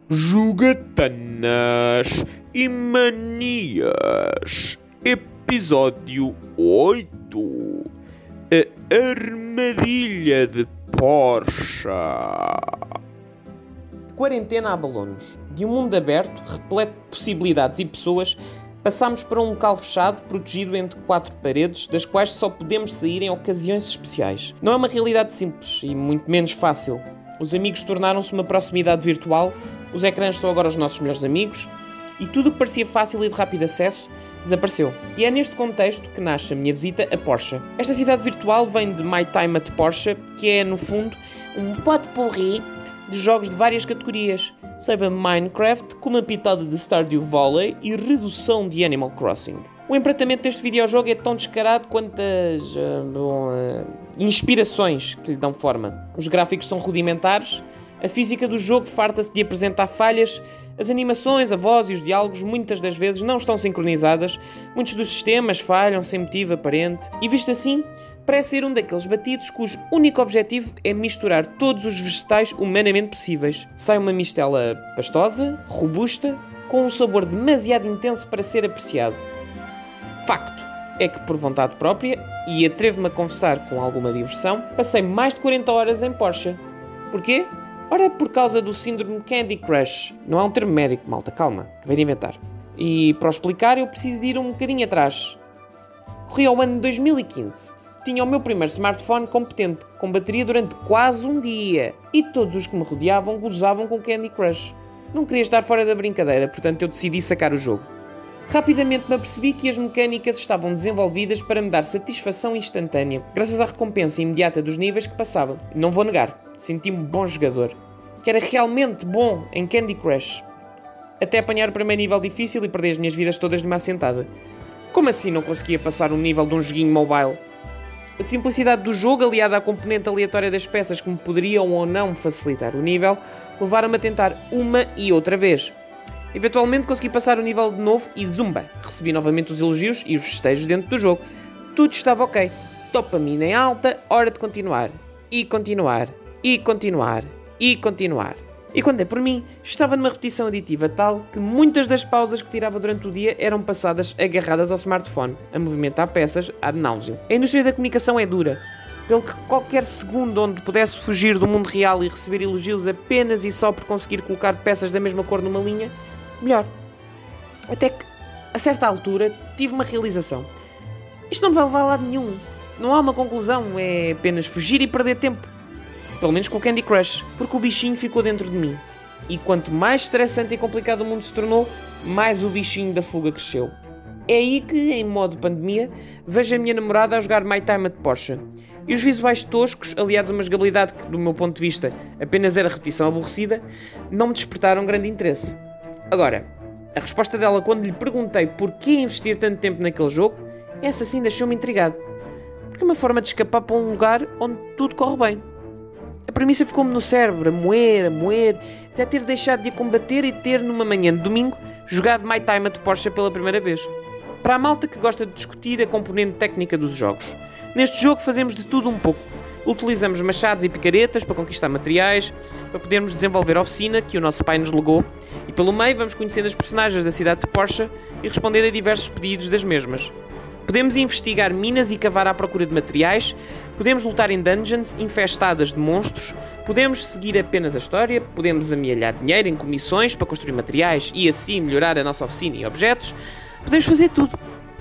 Jogatanas e Manias, episódio 8. A armadilha de Porsche. Quarentena abalou-nos. De um mundo aberto, repleto de possibilidades e pessoas, passámos para um local fechado, protegido entre 4 paredes, das quais só podemos sair em ocasiões especiais. Não é uma realidade simples e muito menos fácil. Os amigos tornaram-se uma proximidade virtual, os ecrãs são agora os nossos melhores amigos, e tudo o que parecia fácil e de rápido acesso desapareceu. E é neste contexto que nasce a minha visita a Porsche. Esta cidade virtual vem de My Time at Porsche, que é, no fundo, um pot-pourri de jogos de várias categorias, seja Minecraft, com uma pitada de Stardew Valley e redução de Animal Crossing. O empratamento deste videojogo é tão descarado quanto as inspirações que lhe dão forma. Os gráficos são rudimentares, a física do jogo farta-se de apresentar falhas, as animações, a voz e os diálogos muitas das vezes não estão sincronizadas, muitos dos sistemas falham sem motivo aparente, e visto assim, parece ser um daqueles batidos cujo único objetivo é misturar todos os vegetais humanamente possíveis. Sai uma mistela pastosa, robusta, com um sabor demasiado intenso para ser apreciado. Facto é que, por vontade própria, e atrevo-me a confessar com alguma diversão, passei mais de 40 horas em Porsche. Porquê? Ora, é por causa do síndrome Candy Crush. Não é um termo médico, malta, calma, acabei de inventar. E para o explicar eu preciso de ir um bocadinho atrás. Corri ao ano de 2015. Tinha o meu primeiro smartphone competente, com bateria durante quase um dia. E todos os que me rodeavam gozavam com Candy Crush. Não queria estar fora da brincadeira, portanto eu decidi sacar o jogo. Rapidamente me apercebi que as mecânicas estavam desenvolvidas para me dar satisfação instantânea, graças à recompensa imediata dos níveis que passava. Não vou negar, senti-me bom jogador, que era realmente bom em Candy Crush. Até apanhar o primeiro nível difícil e perder as minhas vidas todas numa assentada. Como assim não conseguia passar um nível de um joguinho mobile? A simplicidade do jogo, aliada à componente aleatória das peças que me poderiam ou não facilitar o nível, levaram-me a tentar uma e outra vez. Eventualmente consegui passar o nível de novo e zumba! Recebi novamente os elogios e os festejos dentro do jogo. Tudo estava ok. Dopamina em alta, hora de continuar. E continuar. E continuar. E continuar. E quando é por mim, estava numa repetição aditiva tal que muitas das pausas que tirava durante o dia eram passadas agarradas ao smartphone, a movimentar peças ad nauseam. A indústria da comunicação é dura, pelo que qualquer segundo onde pudesse fugir do mundo real e receber elogios apenas e só por conseguir colocar peças da mesma cor numa linha, melhor. Até que, a certa altura, tive uma realização. Isto não vai levar a lado nenhum. Não há uma conclusão, é apenas fugir e perder tempo. Pelo menos com o Candy Crush, porque o bichinho ficou dentro de mim. E quanto mais estressante e complicado o mundo se tornou, mais o bichinho da fuga cresceu. É aí que, em modo pandemia, vejo a minha namorada a jogar My Time at Porsche. E os visuais toscos, aliados a uma jogabilidade que, do meu ponto de vista, apenas era repetição aborrecida, não me despertaram grande interesse. Agora, a resposta dela quando lhe perguntei porquê investir tanto tempo naquele jogo, essa sim deixou-me intrigado. Porque é uma forma de escapar para um lugar onde tudo corre bem. A premissa ficou-me no cérebro, a moer, até ter deixado de a combater e ter, numa manhã de domingo, jogado My Time at Porsche pela primeira vez. Para a malta que gosta de discutir a componente técnica dos jogos. Neste jogo fazemos de tudo um pouco. Utilizamos machados e picaretas para conquistar materiais, para podermos desenvolver a oficina que o nosso pai nos legou, e pelo meio vamos conhecendo as personagens da cidade de Porsche e respondendo a diversos pedidos das mesmas. Podemos investigar minas e cavar à procura de materiais, podemos lutar em dungeons infestadas de monstros, podemos seguir apenas a história, podemos amealhar dinheiro em comissões para construir materiais e assim melhorar a nossa oficina e objetos, podemos fazer tudo.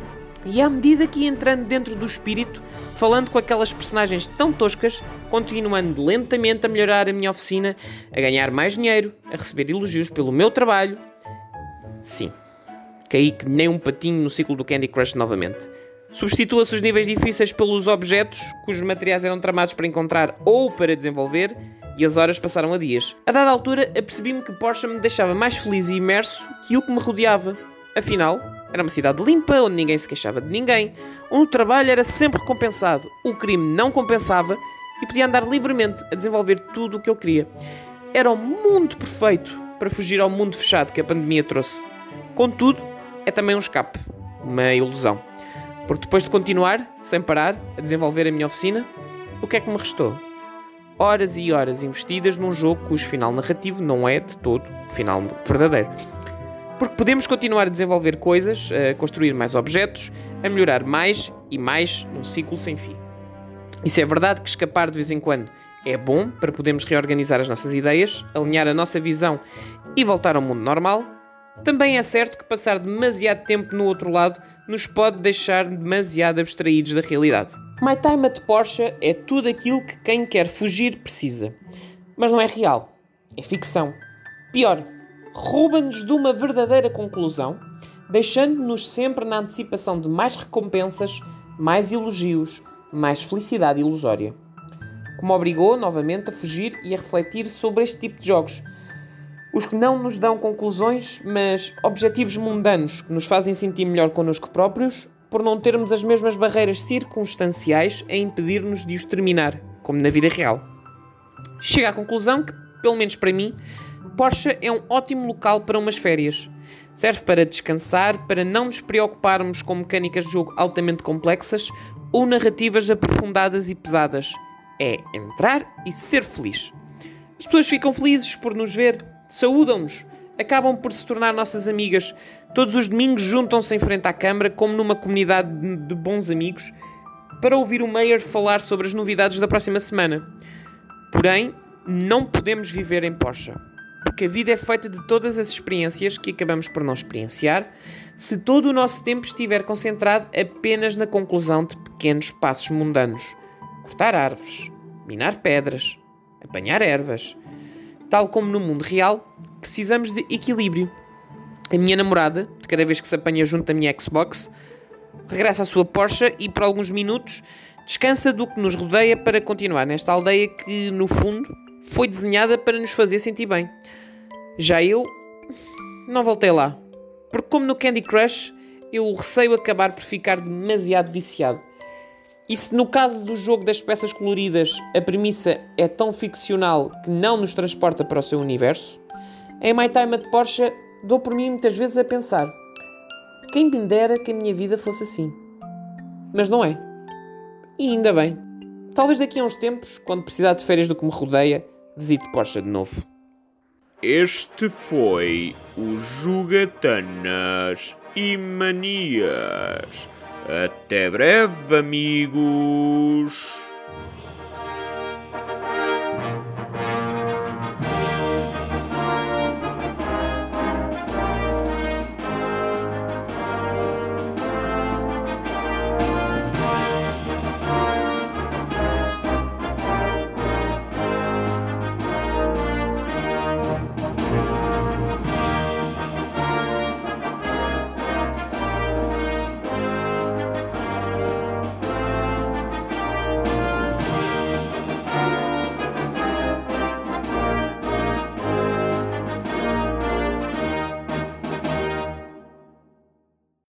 E à medida que ia entrando dentro do espírito, falando com aquelas personagens tão toscas, continuando lentamente a melhorar a minha oficina, a ganhar mais dinheiro, a receber elogios pelo meu trabalho. Sim, caí que nem um patinho no ciclo do Candy Crush novamente. Substitua-se os níveis difíceis pelos objetos, cujos materiais eram tramados para encontrar ou para desenvolver, e as horas passaram a dias. A dada altura, apercebi-me que Porsche me deixava mais feliz e imerso que o que me rodeava. Afinal, era uma cidade limpa, onde ninguém se queixava de ninguém, onde o trabalho era sempre recompensado, o crime não compensava e podia andar livremente a desenvolver tudo o que eu queria. Era o mundo perfeito para fugir ao mundo fechado que a pandemia trouxe. Contudo, é também um escape, uma ilusão. Porque depois de continuar, sem parar, a desenvolver a minha oficina, o que é que me restou? horas e horas investidas num jogo cujo final narrativo não é de todo final verdadeiro. Porque podemos continuar a desenvolver coisas, a construir mais objetos, a melhorar mais e mais num ciclo sem fim. E se é verdade que escapar de vez em quando é bom para podermos reorganizar as nossas ideias, alinhar a nossa visão e voltar ao mundo normal, também é certo que passar demasiado tempo no outro lado nos pode deixar demasiado abstraídos da realidade. My Time at Porsche é tudo aquilo que quem quer fugir precisa. Mas não é real. É ficção. Pior, rouba-nos de uma verdadeira conclusão, deixando-nos sempre na antecipação de mais recompensas, mais elogios, mais felicidade ilusória. Que me obrigou, novamente, a fugir e a refletir sobre este tipo de jogos. Os que não nos dão conclusões, mas objetivos mundanos que nos fazem sentir melhor connosco próprios, por não termos as mesmas barreiras circunstanciais a impedir-nos de os terminar, como na vida real. Chego à conclusão que, pelo menos para mim, Porsche é um ótimo local para umas férias. Serve para descansar, para não nos preocuparmos com mecânicas de jogo altamente complexas ou narrativas aprofundadas e pesadas. É entrar e ser feliz. As pessoas ficam felizes por nos ver, saúdam-nos, acabam por se tornar nossas amigas. Todos os domingos juntam-se em frente à câmara, como numa comunidade de bons amigos, para ouvir o Mayer falar sobre as novidades da próxima semana. Porém, não podemos viver em Porsche, porque a vida é feita de todas as experiências que acabamos por não experienciar, se todo o nosso tempo estiver concentrado apenas na conclusão de pequenos passos mundanos. Cortar árvores, minar pedras, apanhar ervas. Tal como no mundo real, precisamos de equilíbrio. A minha namorada, de cada vez que se apanha junto da minha Xbox, regressa à sua Porsche e por alguns minutos descansa do que nos rodeia para continuar nesta aldeia que, no fundo, foi desenhada para nos fazer sentir bem. Já eu não voltei lá, porque como no Candy Crush, eu receio acabar por ficar demasiado viciado. E se no caso do jogo das peças coloridas a premissa é tão ficcional que não nos transporta para o seu universo, em My Time at Porsche dou por mim muitas vezes a pensar: quem me dera que a minha vida fosse assim. Mas não é. E ainda bem. Talvez daqui a uns tempos, quando precisar de férias do que me rodeia, visite Porsche de novo. Este foi o Jogatanas e Manias. Até breve, amigos!